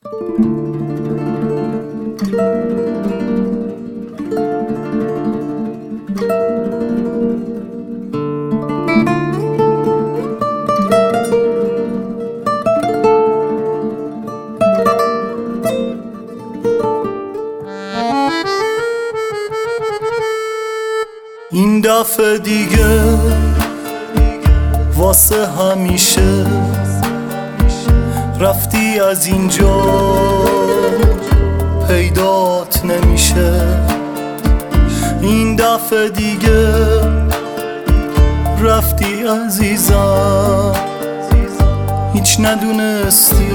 این دفعه دیگه واسه همیشه رفتی از اینجا، پیدات نمیشه. این دفعه دیگه رفتی عزیزم، هیچ ندونستی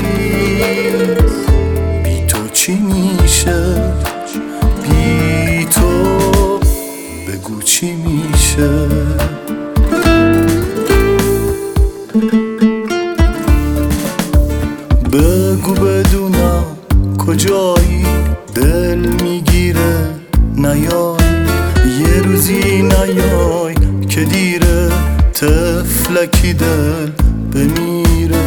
بی تو چی میشه. بی تو بگو چی میشه. بگو بدونم کجایی، دل میگیره نیای، یه روزی نیای که دیره، طفلکی دل بمیره.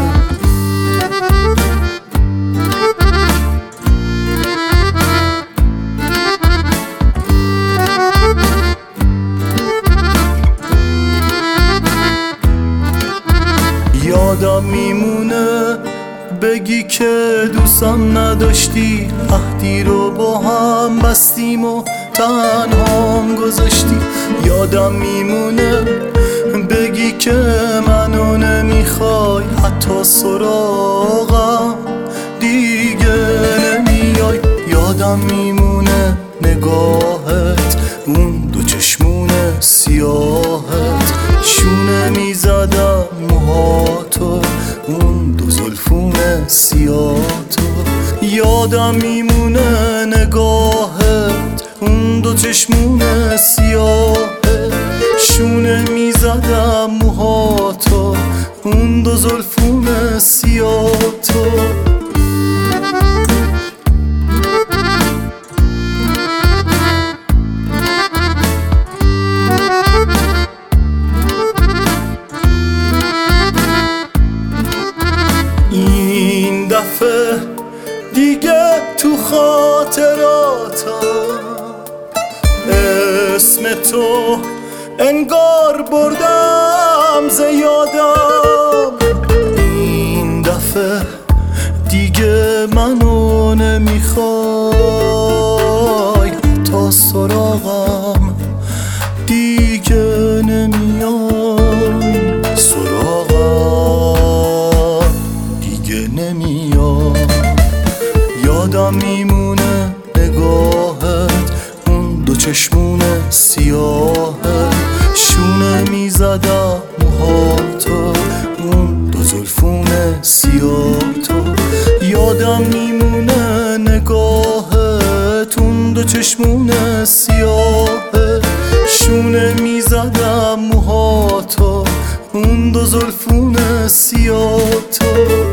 یادم میمونه بگی که دوستم نداشتی، عهدی رو با هم بستیم و تنهام گذاشتی. یادم میمونه بگی که منو نمیخوای، حتی سراغم دیگه نمیای. یادم میمونه نگاهت، اون دو چشمون سیاهت، شونه میزدم موهاتو، اون دو زلفون سیاهتو. یادم میمونه نگاهت، اون دو چشمون سیاهت، شونه میزدم موهاتو، اون دو زلفون سیاهتو. این دفعه دیگه تو خاطراتم اسم تو انگار بردم ز یادم. این دفعه دیگه منو نمیخوای، تا سراغم دیگه نمیای، سراغم دیگه نمیای. یادم میمونه نگاهت، اون دو چشمون سیاهت، شونه میزدم موهاتو، اون دو زلفون سیاهتو. یادم میمونه نگاهت، اون دو چشمون سیاهت، شونه میزدم موهاتو، اون دو زلفون سیاهتو.